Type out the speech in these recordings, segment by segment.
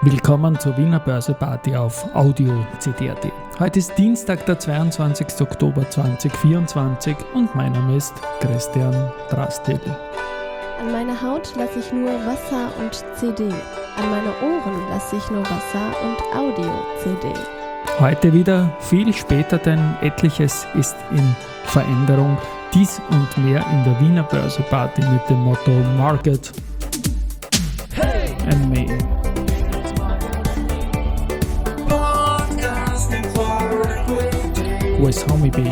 Willkommen zur Wiener Börse-Party auf Audio CD.at. Heute ist Dienstag, der 22. Oktober 2024 und mein Name ist Christian Drastil. An meiner Haut lasse ich nur Wasser und CD. An meine Ohren lasse ich nur Wasser und Audio-CD. Heute wieder viel später, denn etliches ist in Veränderung. Dies und mehr in der Wiener Börse-Party mit dem Motto Market and Me. With Homie B.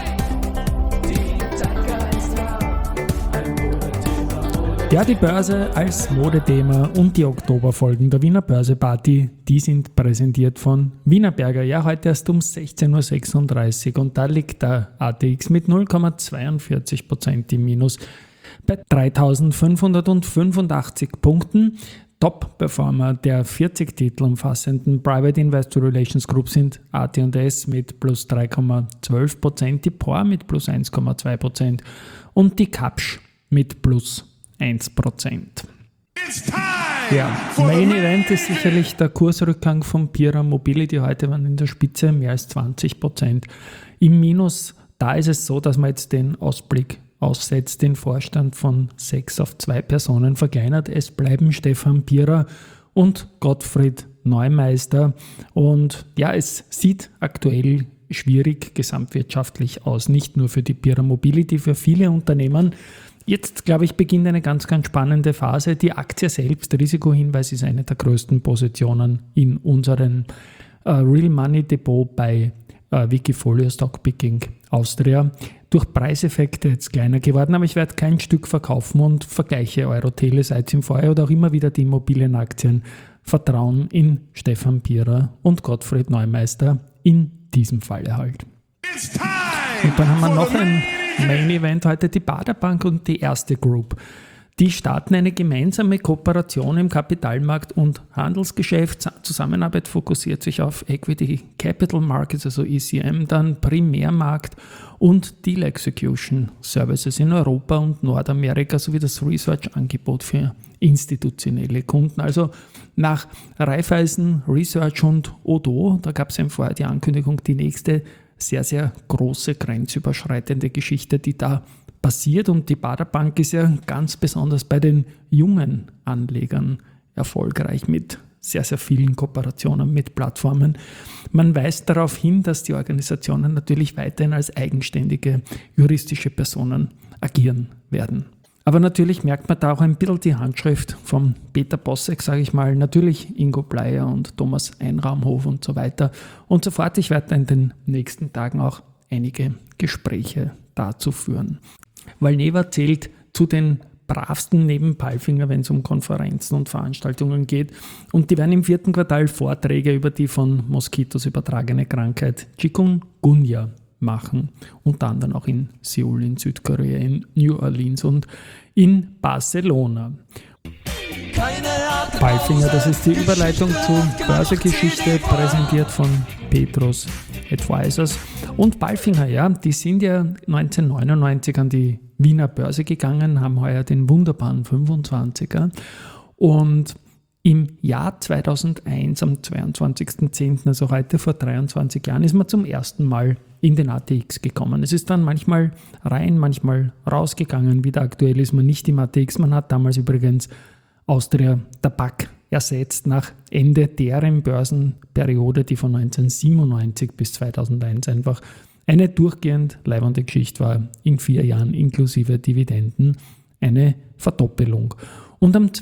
Ja, die Börse als Modethema und die Oktoberfolgen der Wiener Börse-Party, die sind präsentiert von Wienerberger. Ja, heute erst um 16.36 Uhr und da liegt der ATX mit 0,42% im Minus bei 3.585 Punkten. Top-Performer der 40 Titel umfassenden Private Investor Relations Group sind AT&S mit plus 3,12%, die POR mit plus 1,2% und die Kapsch mit plus 1%. Ja, Main Event ist sicherlich der Kursrückgang von Pira Mobility. Heute waren in der Spitze mehr als 20% im Minus. Da ist es so, dass man jetzt den Ausblick aussetzt, den Vorstand von 6 auf 2 Personen verkleinert. Es bleiben Stefan Pira und Gottfried Neumeister. Und ja, es sieht aktuell schwierig gesamtwirtschaftlich aus, nicht nur für die Pira Mobility, für viele Unternehmen. Jetzt, glaube ich, beginnt eine ganz, ganz spannende Phase. Die Aktie selbst, Risikohinweis, ist eine der größten Positionen in unserem Real Money Depot bei Wikifolio Stockpicking Austria. Durch Preiseffekte jetzt kleiner geworden, aber ich werde kein Stück verkaufen und vergleiche Euro-Tele seit im Vorjahr oder auch immer wieder die Immobilienaktien. Vertrauen in Stefan Pira und Gottfried Neumeister in diesem Falle halt. Und dann haben wir noch ein Main Event heute, die Baderbank und die Erste Group. Die starten eine gemeinsame Kooperation im Kapitalmarkt- und Handelsgeschäft. Zusammenarbeit fokussiert sich auf Equity Capital Markets, also ECM, dann Primärmarkt und Deal Execution Services in Europa und Nordamerika sowie das Research-Angebot für institutionelle Kunden. Also nach Raiffeisen Research und Odo, da gab es ja vorher die Ankündigung, die nächste sehr, sehr große grenzüberschreitende Geschichte, die da passiert. Und die Baderbank ist ja ganz besonders bei den jungen Anlegern erfolgreich mit sehr, sehr vielen Kooperationen mit Plattformen. Man weist darauf hin, dass die Organisationen natürlich weiterhin als eigenständige juristische Personen agieren werden. Aber natürlich merkt man da auch ein bisschen die Handschrift von Peter Bossek, sage ich mal, natürlich Ingo Bleier und Thomas Einraumhof und so weiter und so fort. Ich werde in den nächsten Tagen auch einige Gespräche dazu führen. Valneva zählt zu den bravsten neben Palfinger, wenn es um Konferenzen und Veranstaltungen geht. Und die werden im 4. Quartal Vorträge über die von Moskitos übertragene Krankheit Chikungunya machen. Unter anderem auch in Seoul, in Südkorea, in New Orleans und in Barcelona. Palfinger, das ist die Überleitung zur Börsegeschichte, präsentiert von Petrus Advisors. Und Palfinger, ja, die sind ja 1999 an die Wiener Börse gegangen, haben heuer den wunderbaren 25er. Und im Jahr 2001, am 22.10., also heute vor 23 Jahren, ist man zum ersten Mal in den ATX gekommen. Es ist dann manchmal rein, manchmal rausgegangen. Wieder aktuell ist man nicht im ATX. Man hat damals übrigens Austria Tabak ersetzt nach Ende deren Börsenperiode, die von 1997 bis 2001 einfach eine durchgehend leibende Geschichte war, in 4 Jahren inklusive Dividenden, eine Verdoppelung. Und am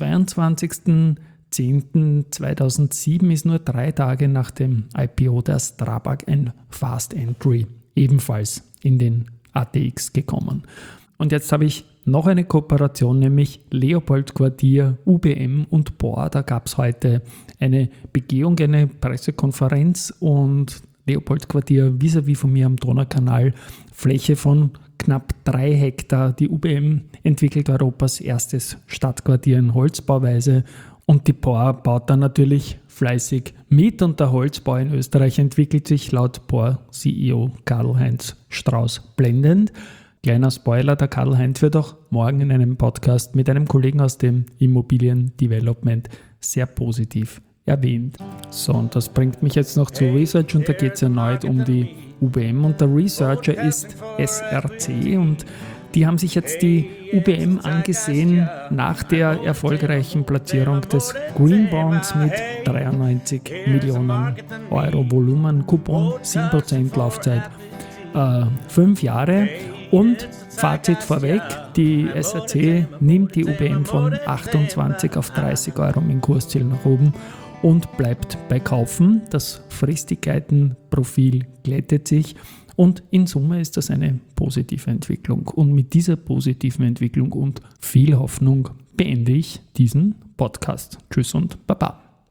22.10.2007 ist nur 3 Tage nach dem IPO der Strabag ein Fast Entry ebenfalls in den ATX gekommen. Und jetzt habe ich noch eine Kooperation, nämlich Leopold Quartier, UBM und POR. Da gab es heute eine Begehung, eine Pressekonferenz und Leopold Quartier vis-à-vis von mir am Donaukanal, Fläche von knapp 3 Hektar. Die UBM entwickelt Europas erstes Stadtquartier in Holzbauweise und die POR baut dann natürlich fleißig mit und der Holzbau in Österreich entwickelt sich laut POR-CEO Karl-Heinz Strauß blendend. Kleiner Spoiler, der Karl-Heinz wird auch morgen in einem Podcast mit einem Kollegen aus dem Immobilien-Development sehr positiv erwähnt. So, und das bringt mich jetzt noch zu Research und da geht es erneut um die UBM und der Researcher ist SRC und die haben sich jetzt die UBM angesehen nach der erfolgreichen Platzierung des Green Bonds mit 93 Millionen Euro Volumen, Coupon 7% Laufzeit, 5 Jahre und Fazit vorweg, die SRC nimmt die UBM von 28 auf 30 Euro mit dem Kursziel nach oben und bleibt bei Kaufen. Das Fristigkeitenprofil glättet sich und in Summe ist das eine positive Entwicklung. Und mit dieser positiven Entwicklung und viel Hoffnung beende ich diesen Podcast. Tschüss und Baba.